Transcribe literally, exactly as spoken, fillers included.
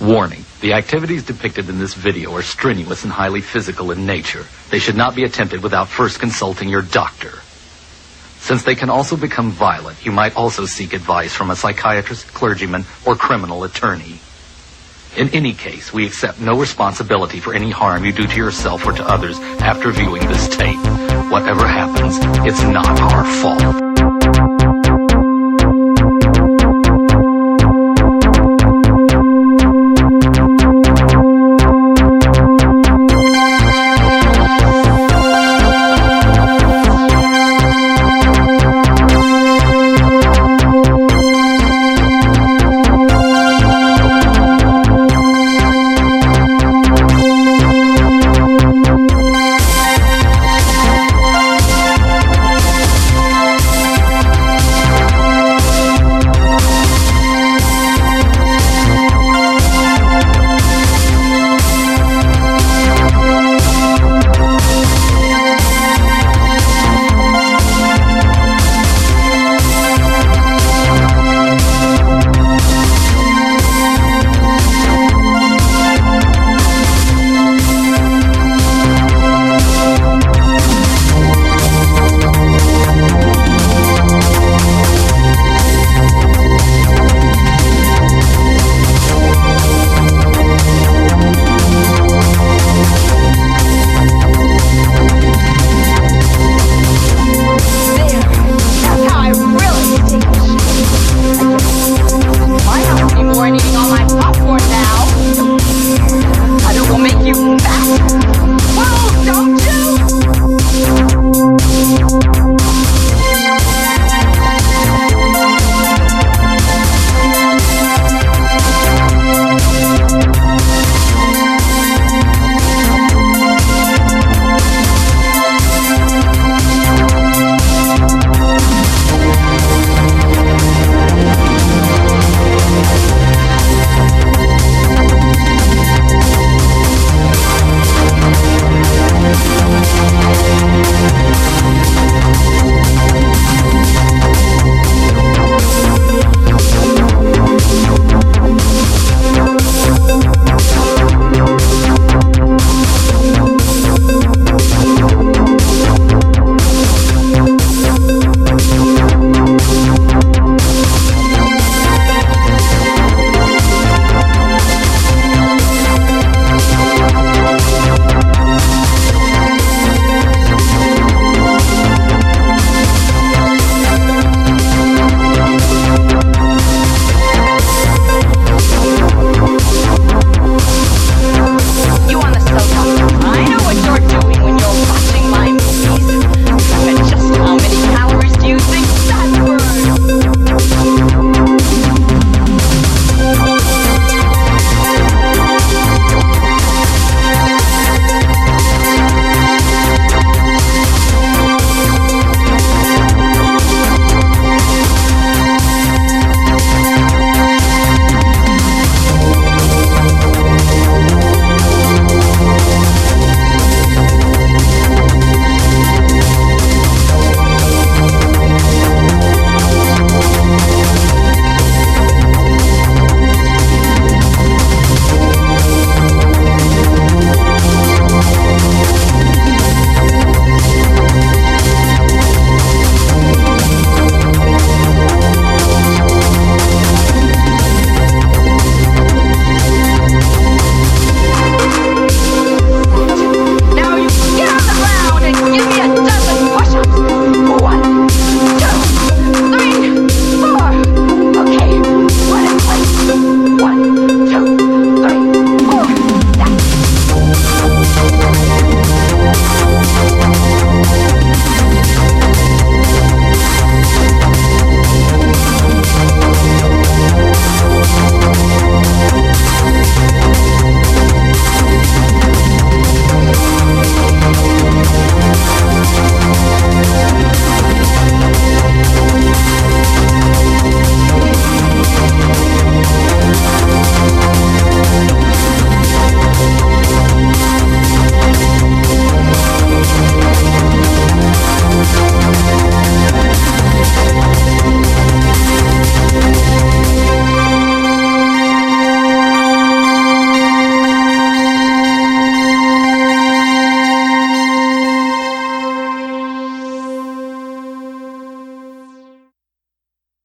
Warning. The activities depicted in this video are strenuous and highly physical in nature. They should not be attempted without first consulting your doctor. Since they can also become violent, you might also seek advice from a psychiatrist, clergyman, or criminal attorney. In any case, we accept no responsibility for any harm you do to yourself or to others after viewing this tape. Whatever happens, it's not our fault.